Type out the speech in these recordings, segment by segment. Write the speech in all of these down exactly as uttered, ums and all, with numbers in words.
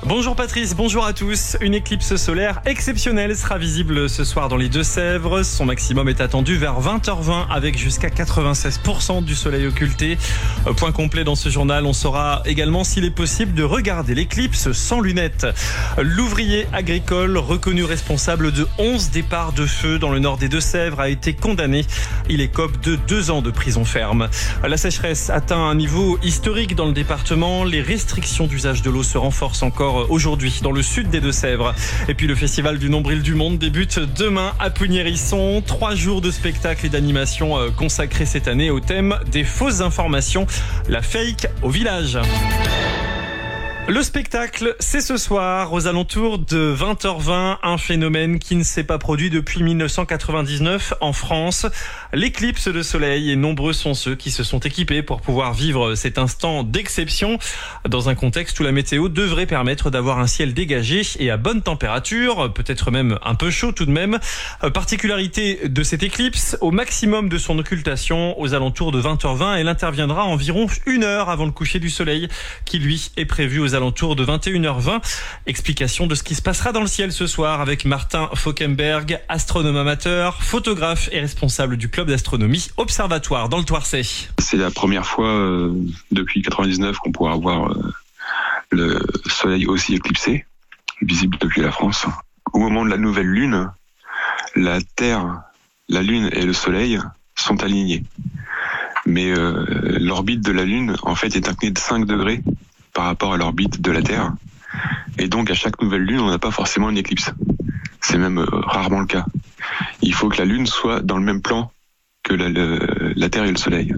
Bonjour Patrice, bonjour à tous. Une éclipse solaire exceptionnelle sera visible ce soir dans les Deux-Sèvres. Son maximum est attendu vers vingt heures vingt avec jusqu'à quatre-vingt-seize pour cent du soleil occulté. Point complet dans ce journal, on saura également s'il est possible de regarder l'éclipse sans lunettes. L'ouvrier agricole reconnu responsable de onze départs de feu dans le nord des Deux-Sèvres a été condamné. Il écope de deux ans de prison ferme. La sécheresse atteint un niveau historique dans le département. Les restrictions d'usage de l'eau se renforcent encore aujourd'hui dans le sud des Deux-Sèvres. Et puis le festival du nombril du monde débute demain à Pugnérisson. Trois jours de spectacles et d'animation consacrés cette année au thème des fausses informations, la fake au village. Le spectacle, c'est ce soir aux alentours de vingt heures vingt, un phénomène qui ne s'est pas produit depuis mille neuf cent quatre-vingt-dix-neuf en France. L'éclipse de soleil, et nombreux sont ceux qui se sont équipés pour pouvoir vivre cet instant d'exception dans un contexte où la météo devrait permettre d'avoir un ciel dégagé et à bonne température, peut-être même un peu chaud tout de même. Particularité de cette éclipse, au maximum de son occultation, aux alentours de vingt heures vingt, elle interviendra environ une heure avant le coucher du soleil qui lui est prévu aux alentours de vingt et une heures vingt. Explication de ce qui se passera dans le ciel ce soir avec Martin Fauquemberg, astronome amateur, photographe et responsable du club d'astronomie Observatoire dans le Toircet. C'est la première fois euh, depuis quatre-vingt-dix-neuf qu'on pourra voir euh, le soleil aussi éclipsé, visible depuis la France. Au moment de la nouvelle lune, la Terre, la Lune et le Soleil sont alignés. Mais euh, l'orbite de la Lune, en fait, est inclinée de cinq degrés par rapport à l'orbite de la Terre. Et donc, à chaque nouvelle lune, on n'a pas forcément une éclipse. C'est même euh, rarement le cas. Il faut que la Lune soit dans le même plan que la, le, la Terre et le Soleil.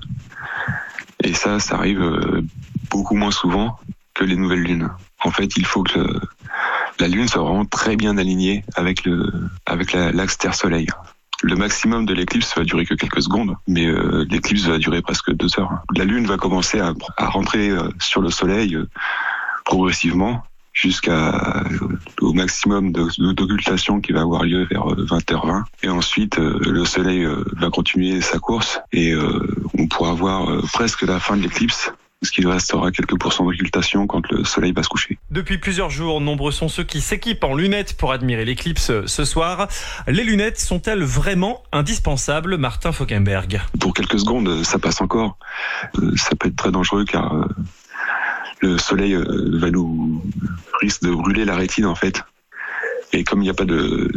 Et ça, ça arrive euh, beaucoup moins souvent que les nouvelles lunes. En fait, il faut que le, la Lune soit vraiment très bien alignée avec, le, avec la, l'axe Terre-Soleil. Le maximum de l'éclipse va durer que quelques secondes, mais euh, l'éclipse va durer presque deux heures. La Lune va commencer à, à rentrer euh, sur le Soleil euh, progressivement jusqu'à euh, au maximum de, de, d'occultation qui va avoir lieu vers euh, vingt heures vingt. Et ensuite, euh, le Soleil euh, va continuer sa course et euh, on pourra voir euh, presque la fin de l'éclipse. Parce qu'il restera quelques pourcents d'occultation quand le soleil va se coucher. Depuis plusieurs jours, nombreux sont ceux qui s'équipent en lunettes pour admirer l'éclipse ce soir. Les lunettes sont-elles vraiment indispensables, Martin Fauquemberg? Pour quelques secondes, ça passe encore. Ça peut être très dangereux car le soleil va nous risque de brûler la rétine en fait. Et comme il n'y a pas de,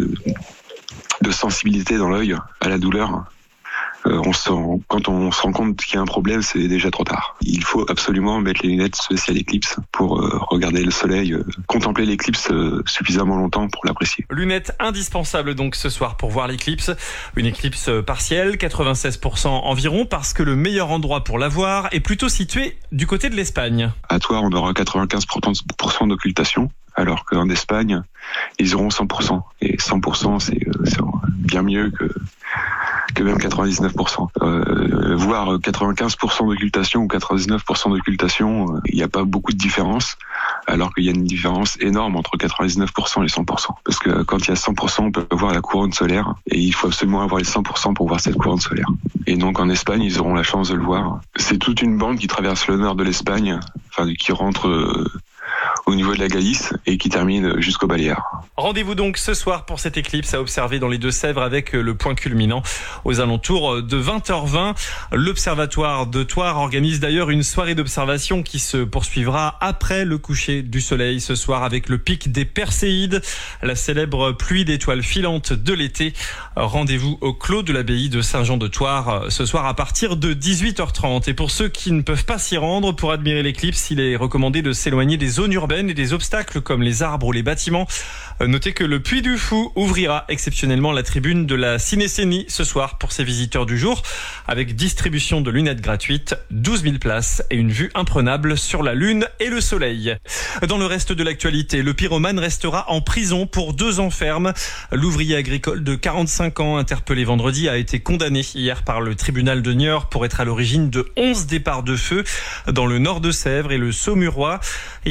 de sensibilité dans l'œil à la douleur, Euh, on se rend, quand on se rend compte qu'il y a un problème, c'est déjà trop tard. Il faut absolument mettre les lunettes spéciales éclipse pour euh, regarder le soleil, euh, contempler l'éclipse euh, suffisamment longtemps pour l'apprécier. Lunettes indispensables donc ce soir pour voir l'éclipse. Une éclipse partielle, quatre-vingt-seize pour cent environ, parce que le meilleur endroit pour la voir est plutôt situé du côté de l'Espagne. À Thouars, on aura quatre-vingt-quinze pour cent d'occultation, alors qu'en Espagne, ils auront cent pour cent. Et cent pour cent, c'est, c'est bien mieux que... que même quatre-vingt-dix-neuf pour cent. Euh, voir quatre-vingt-quinze pour cent d'occultation ou quatre-vingt-dix-neuf pour cent d'occultation, il euh, n'y a pas beaucoup de différence, alors qu'il y a une différence énorme entre quatre-vingt-dix-neuf pour cent et cent pour cent. Parce que quand il y a cent pour cent, on peut voir la couronne solaire, et il faut absolument avoir les cent pour cent pour voir cette couronne solaire. Et donc en Espagne, ils auront la chance de le voir. C'est toute une bande qui traverse le nord de l'Espagne, enfin qui rentre euh, au niveau de la Galice et qui termine jusqu'aux Baléares. Rendez-vous donc ce soir pour cette éclipse à observer dans les Deux-Sèvres avec le point culminant aux alentours de vingt heures vingt. L'Observatoire de Thouars organise d'ailleurs une soirée d'observation qui se poursuivra après le coucher du soleil ce soir avec le pic des Perséides, la célèbre pluie d'étoiles filantes de l'été. Rendez-vous au clos de l'abbaye de Saint-Jean-de-Thouars ce soir à partir de dix-huit heures trente. Et pour ceux qui ne peuvent pas s'y rendre pour admirer l'éclipse, il est recommandé de s'éloigner des zones urbaines et des obstacles comme les arbres ou les bâtiments. Notez que le Puy du Fou ouvrira exceptionnellement la tribune de la Cinécénie ce soir pour ses visiteurs du jour, avec distribution de lunettes gratuites, douze mille places et une vue imprenable sur la Lune et le Soleil. Dans le reste de l'actualité, le pyromane restera en prison pour deux ans ferme. L'ouvrier agricole de quarante-cinq ans, interpellé vendredi, a été condamné hier par le tribunal de Niort pour être à l'origine de onze départs de feu dans le nord de Sèvres et le Saumurois. Il a reconnu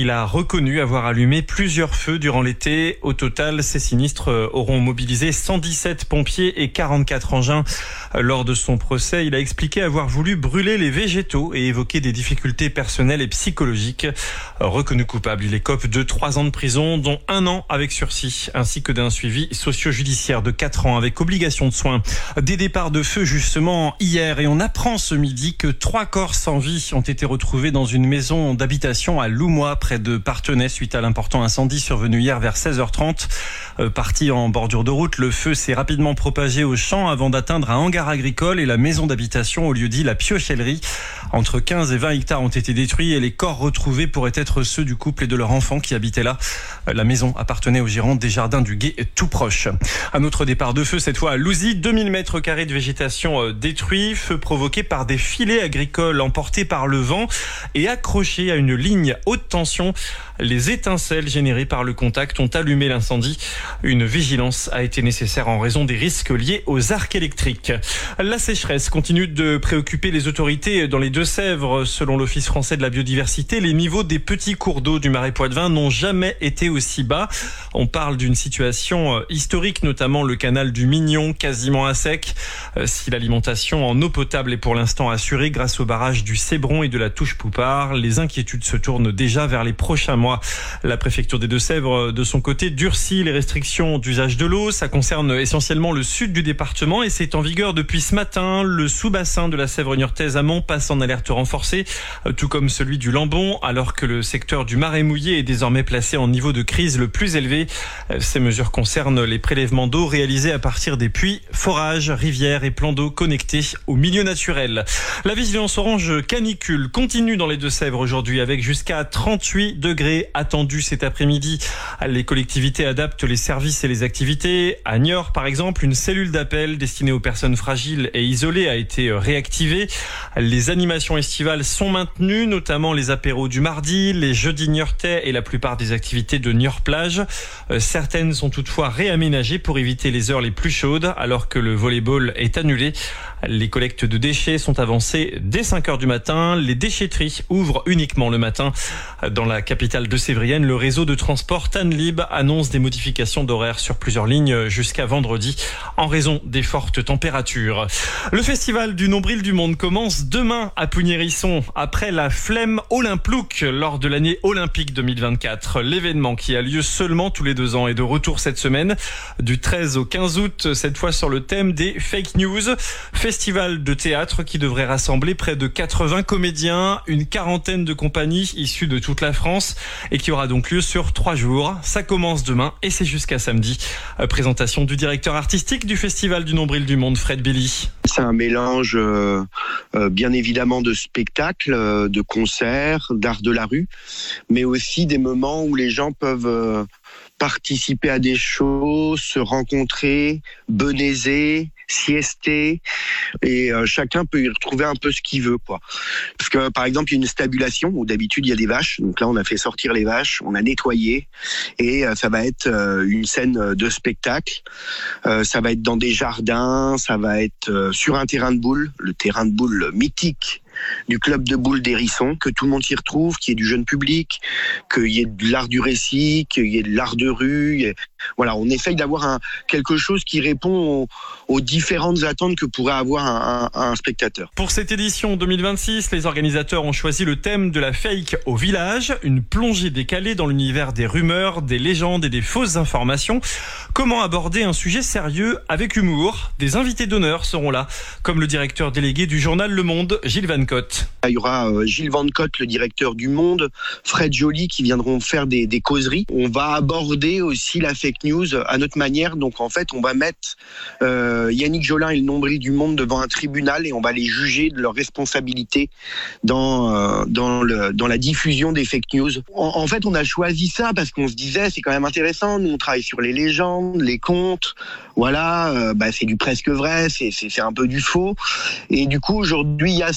reconnu avoir allumé plusieurs feux durant l'été. Au total, ces sinistres auront mobilisé cent dix-sept pompiers et quarante-quatre engins. Lors de son procès, il a expliqué avoir voulu brûler les végétaux et évoquer des difficultés personnelles et psychologiques. Reconnu coupable, il écope de trois ans de prison, dont un an avec sursis, ainsi que d'un suivi socio-judiciaire de quatre ans avec obligation de soins. Des départs de feu justement hier, et on apprend ce midi que trois corps sans vie ont été retrouvés dans une maison d'habitation à Loumois, près de Parthenay, suite à l'important incendie survenu hier vers seize heures trente. Euh, parti en bordure de route, le feu s'est rapidement propagé au champ avant d'atteindre un hangar agricole et la maison d'habitation au lieu-dit la Piochellerie. Entre quinze et vingt hectares ont été détruits et les corps retrouvés pourraient être ceux du couple et de leur enfant qui habitaient là. La maison appartenait au gérant des jardins du Gué, tout proche. Un autre départ de feu, cette fois à Louzy, deux mille mètres carrés de végétation détruits, feu provoqué par des filets agricoles emportés par le vent et accrochés à une ligne haute tension. Les étincelles générées par le contact ont allumé l'incendie. Une vigilance a été nécessaire en raison des risques liés aux arcs électriques. La sécheresse continue de préoccuper les autorités dans les Deux-Sèvres. Selon l'Office français de la biodiversité, les niveaux des petits cours d'eau du Marais Poitevin n'ont jamais été aussi bas. On parle d'une situation historique, notamment le canal du Mignon, quasiment à sec. Si l'alimentation en eau potable est pour l'instant assurée grâce au barrage du Cébron et de la Touche-Poupard, les inquiétudes se tournent déjà vers les prochains mois. La préfecture des Deux-Sèvres, de son côté, durcit les restrictions d'usage de l'eau. Ça concerne essentiellement le sud du département et c'est en vigueur depuis ce matin. Le sous-bassin de la Sèvre niortaise amont passe en alerte renforcée, tout comme celui du Lambon, alors que le secteur du Marais mouillé est désormais placé en niveau de crise le plus élevé. Ces mesures concernent les prélèvements d'eau réalisés à partir des puits, forages, rivières et plans d'eau connectés au milieu naturel. La vigilance orange canicule continue dans les Deux-Sèvres aujourd'hui avec jusqu'à trente-huit degrés attendus cet après-midi. Les collectivités adaptent les services et les activités. À Niort, par exemple, une cellule d'appel destinée aux personnes fragiles et isolées a été réactivée. Les animations estivales sont maintenues, notamment les apéros du mardi, les jeudis niortais et la plupart des activités de Niort-Plage. Certaines sont toutefois réaménagées pour éviter les heures les plus chaudes, alors que le volley-ball est annulé. Les collectes de déchets sont avancées dès cinq heures du matin. Les déchetteries ouvrent uniquement le matin. Dans la capitale de Sévrienne, le réseau de transport Tanlib annonce des modifications d'horaire sur plusieurs lignes jusqu'à vendredi en raison des fortes températures. Le festival du nombril du monde commence demain à Pugnérisson après la Flemme Olymplouk lors de l'année olympique deux mille vingt-quatre. L'événement qui a lieu seulement tous les deux ans est de retour cette semaine du treize au quinze août, cette fois sur le thème des fake news. Festival de théâtre qui devrait rassembler près de quatre-vingts comédiens, une quarantaine de compagnies issues de toute la France et qui aura donc lieu sur trois jours. Ça commence demain et c'est jusqu'à samedi. Présentation du directeur artistique du Festival du Nombril du Monde, Fred Belly. C'est un mélange euh, euh, bien évidemment de spectacles, euh, de concerts, d'art de la rue, mais aussi des moments où les gens peuvent euh, participer à des shows, se rencontrer, benaiser, siester, et euh, chacun peut y retrouver un peu ce qu'il veut, quoi. Parce que par exemple, il y a une stabulation où d'habitude il y a des vaches, donc là on a fait sortir les vaches, on a nettoyé, et euh, ça va être euh, une scène de spectacle. Euh, ça va être dans des jardins, ça va être euh, sur un terrain de boules, le terrain de boules mythique du club de boules d'Hérisson, que tout le monde s'y retrouve, qu'il y ait du jeune public, qu'il y ait de l'art du récit, qu'il y ait de l'art de rue. Et voilà, on essaye d'avoir un, quelque chose qui répond aux, aux différentes attentes que pourrait avoir un, un, un spectateur. Pour cette édition deux mille vingt-six, les organisateurs ont choisi le thème de la fake au village, une plongée décalée dans l'univers des rumeurs, des légendes et des fausses informations. Comment aborder un sujet sérieux avec humour? Des invités d'honneur seront là, comme le directeur délégué du journal Le Monde, Gilles Van Cotte. Il y aura Gilles Van Cotte, le directeur du Monde, Fred Joly qui viendront faire des, des causeries. On va aborder aussi la fake news à notre manière. Donc en fait, on va mettre euh, Yannick Jolin et le Nombril du Monde devant un tribunal et on va les juger de leur responsabilité dans, euh, dans, le, dans la diffusion des fake news. En, en fait, on a choisi ça parce qu'on se disait c'est quand même intéressant. Nous, on travaille sur les légendes, les contes. Voilà, euh, bah, c'est du presque vrai, c'est, c'est, c'est un peu du faux. Et du coup, aujourd'hui, il y a ça.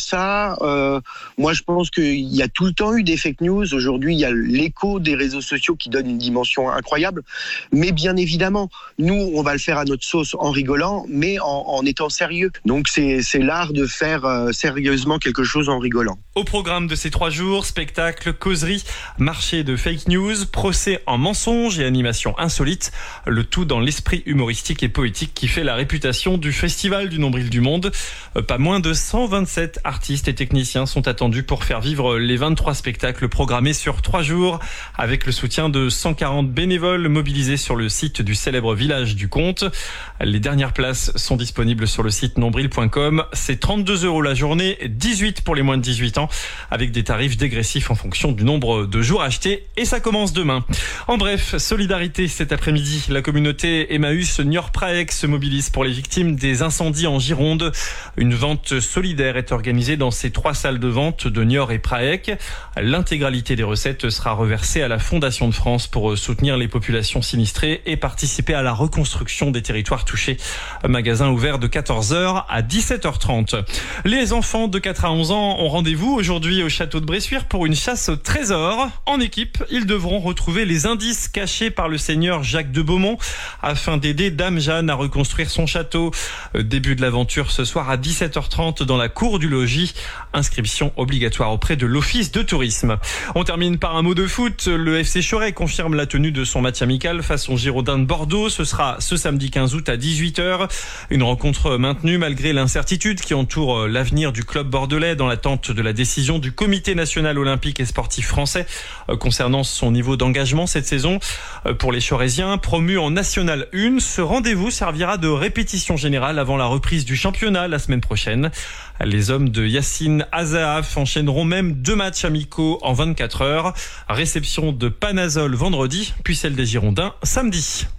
ça, euh, moi je pense qu'il y a tout le temps eu des fake news. Aujourd'hui, il y a l'écho des réseaux sociaux qui donne une dimension incroyable. Mais bien évidemment, nous, on va le faire à notre sauce en rigolant, mais en, en étant sérieux. Donc c'est, c'est l'art de faire euh, sérieusement quelque chose en rigolant. Au programme de ces trois jours, spectacle, causerie, marché de fake news, procès en mensonges et animation insolite. Le tout dans l'esprit humoristique et poétique qui fait la réputation du Festival du Nombril du Monde. Pas moins de cent vingt-sept artistes et techniciens sont attendus pour faire vivre les vingt-trois spectacles programmés sur trois jours, avec le soutien de cent quarante bénévoles mobilisés sur le site du célèbre village du Comte. Les dernières places sont disponibles sur le site nombril point com. C'est trente-deux euros la journée, dix-huit pour les moins de dix-huit ans, avec des tarifs dégressifs en fonction du nombre de jours achetés, et ça commence demain. En bref, solidarité cet après-midi. La communauté Emmaüs Niort-Praec se mobilise pour les victimes des incendies en Gironde. Une vente solidaire est organisée dans ces trois salles de vente de Niort et Praec. L'intégralité des recettes sera reversée à la Fondation de France pour soutenir les populations sinistrées et participer à la reconstruction des territoires touchés. Magasin ouvert de quatorze heures à dix-sept heures trente. Les enfants de quatre à onze ans ont rendez-vous aujourd'hui au château de Bressuire pour une chasse au trésor. En équipe, ils devront retrouver les indices cachés par le seigneur Jacques de Beaumont afin d'aider Dame Jeanne à reconstruire son château. Début de l'aventure ce soir à dix-sept heures trente dans la cour du logis. Inscription obligatoire auprès de l'office de tourisme. On termine par un mot de foot. Le F C Choret confirme la tenue de son match amical face aux Girondins de Bordeaux. Ce sera ce samedi quinze août à dix-huit heures. Une rencontre maintenue malgré l'incertitude qui entoure l'avenir du club bordelais dans l'attente de la décision du Comité national olympique et sportif français concernant son niveau d'engagement cette saison. Pour les Chorésiens, promus en National un, ce rendez-vous servira de répétition générale avant la reprise du championnat la semaine prochaine. Les hommes de Yacine Azaaf enchaîneront même deux matchs amicaux en vingt-quatre heures. Réception de Panazol vendredi, puis celle des Girondins samedi.